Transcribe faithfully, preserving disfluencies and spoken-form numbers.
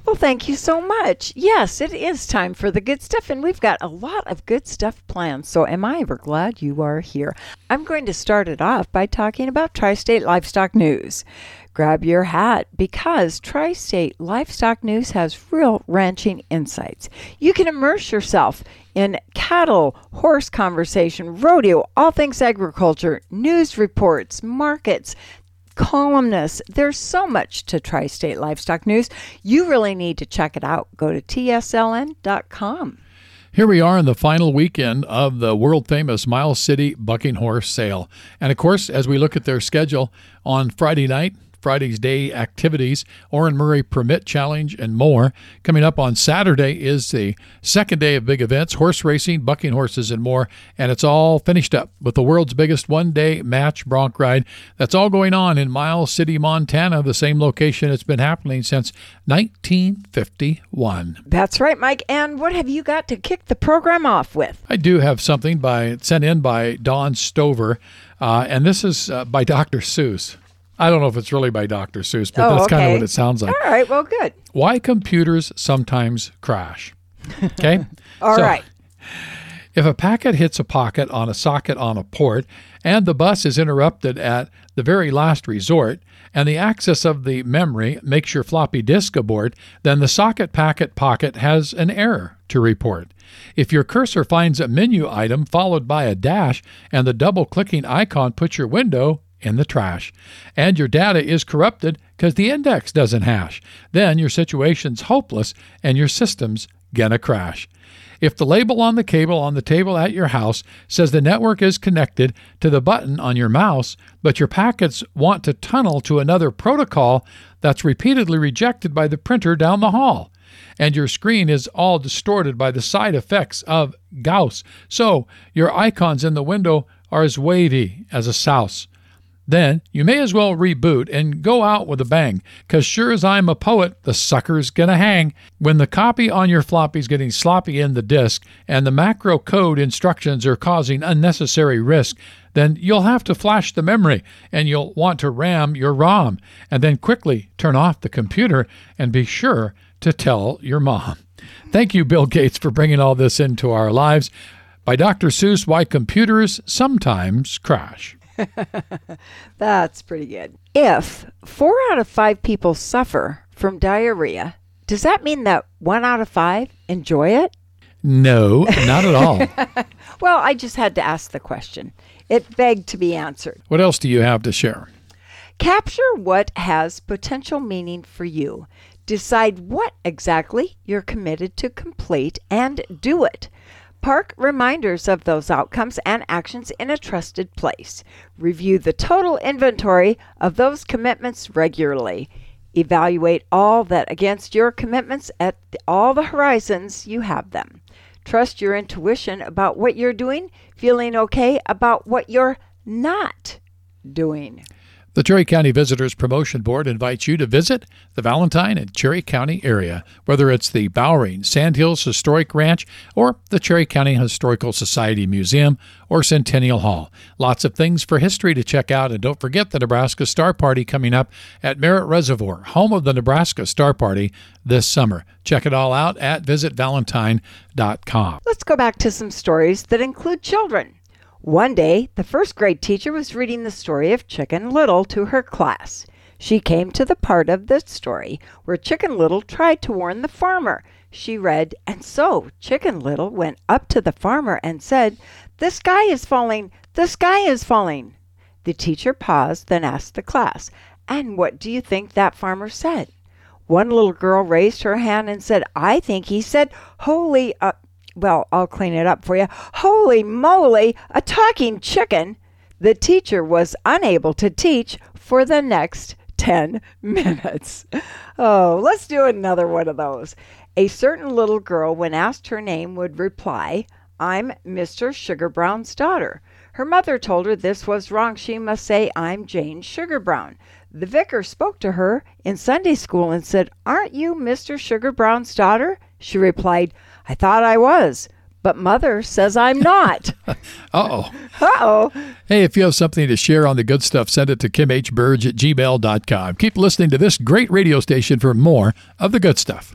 Well, thank you so much. Yes, it is time for the good stuff, and we've got a lot of good stuff planned. So am I ever glad you are here. I'm going to start it off by talking about Tri-State Livestock News. Grab your hat because Tri-State Livestock News has real ranching insights. You can immerse yourself in cattle, horse conversation, rodeo, all things agriculture, news reports, markets, columnists. There's so much to Tri-State Livestock News. You really need to check it out. Go to T S L N dot com. Here we are in the final weekend of the world-famous Miles City Bucking Horse Sale. And of course, as we look at their schedule on Friday night, Friday's day activities, Orrin Murray Permit Challenge, and more. Coming up on Saturday is the second day of big events, horse racing, bucking horses, and more. And it's all finished up with the world's biggest one-day match bronc ride. That's all going on in Miles City, Montana, the same location it's been happening since nineteen fifty-one. That's right, Mike. And what have you got to kick the program off with? I do have something by sent in by Don Stover, uh, and this is uh, by Doctor Seuss. I don't know if it's really by Doctor Seuss, but oh, that's okay. kind of what it sounds like. All right, well, good. Why computers sometimes crash. Okay? All so, right. If a packet hits a pocket on a socket on a port, and the bus is interrupted at the very last resort, and the access of the memory makes your floppy disk abort, then the socket packet pocket has an error to report. If your cursor finds a menu item followed by a dash, and the double-clicking icon puts your window in the trash, and your data is corrupted because the index doesn't hash, then your situation's hopeless and your system's gonna crash. If the label on the cable on the table at your house says the network is connected to the button on your mouse, but your packets want to tunnel to another protocol that's repeatedly rejected by the printer down the hall, and your screen is all distorted by the side effects of Gauss, so your icons in the window are as wavy as a souse, then you may as well reboot and go out with a bang, 'cause sure as I'm a poet, the sucker's gonna hang. When the copy on your floppy's getting sloppy in the disk and the macro code instructions are causing unnecessary risk, then you'll have to flash the memory and you'll want to RAM your ROM, and then quickly turn off the computer and be sure to tell your mom. Thank you, Bill Gates, for bringing all this into our lives. By Doctor Seuss, Why Computers Sometimes Crash. That's pretty good. If four out of five people suffer from diarrhea, does that mean that one out of five enjoy it? No, not at all. Well, I just had to ask the question. It begged to be answered. What else do you have to share? Capture what has potential meaning for you. Decide what exactly you're committed to complete and do it. Park reminders of those outcomes and actions in a trusted place. Review the total inventory of those commitments regularly. Evaluate all that against your commitments at all the horizons you have them. Trust your intuition about what you're doing, feeling okay about what you're not doing. The Cherry County Visitors Promotion Board invites you to visit the Valentine and Cherry County area, whether it's the Bowring Sandhills Historic Ranch or the Cherry County Historical Society Museum or Centennial Hall. Lots of things for history to check out, and don't forget the Nebraska Star Party coming up at Merritt Reservoir, home of the Nebraska Star Party this summer. Check it all out at visit valentine dot com. Let's go back to some stories that include children. One day, the first grade teacher was reading the story of Chicken Little to her class. She came to the part of the story where Chicken Little tried to warn the farmer. She read, "And so Chicken Little went up to the farmer and said, 'The sky is falling, the sky is falling.'" The teacher paused, then asked the class, "And what do you think that farmer said?" One little girl raised her hand and said, "I think he said, holy, uh, well, I'll clean it up for you. Holy moly, a talking chicken." The teacher was unable to teach for the next ten minutes. Oh, let's do another one of those. A certain little girl, when asked her name, would reply, "I'm Mister Sugar Brown's daughter." Her mother told her this was wrong. She must say, "I'm Jane Sugar Brown." The vicar spoke to her in Sunday school and said, "Aren't you Mister Sugar Brown's daughter?" She replied, "I thought I was, but Mother says I'm not." Uh-oh. Uh-oh. Hey, if you have something to share on the good stuff, send it to kim h burge at gmail dot com. Keep listening to this great radio station for more of the good stuff.